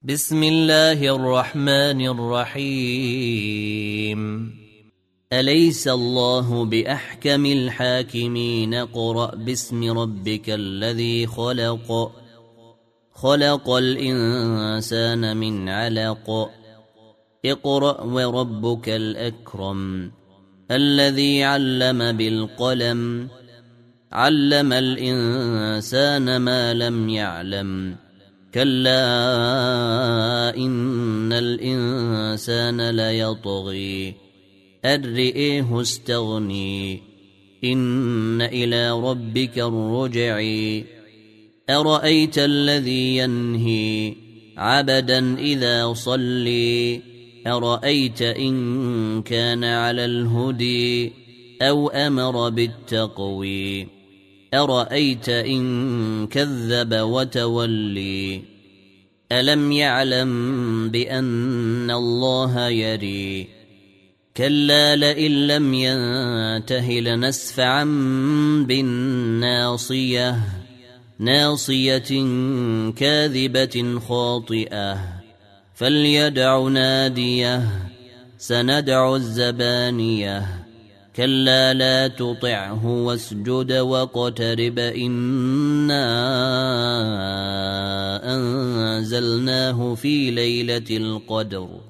بسم الله الرحمن الرحيم أليس الله بأحكم الحاكمين اقرأ باسم ربك الذي خلق الإنسان من علق اقرأ وربك الأكرم الذي علم بالقلم علم الإنسان ما لم يعلم كلا إن الإنسان ليطغي أن رآه استغني إن إلى ربك الرجع أرأيت الذي ينهي عبدا إذا صلي أرأيت إن كان على الهدي أو أمر بالتقوي أرأيت إن كذب وتولي ألم يعلم بأن الله يري كلا لئن لم ينته لنسفعا بالناصية ناصية كاذبة خاطئة فليدع ناديه سندع الزبانية كلا لا تطعه واسجد واقترب إنا أنزلناه في ليلة القدر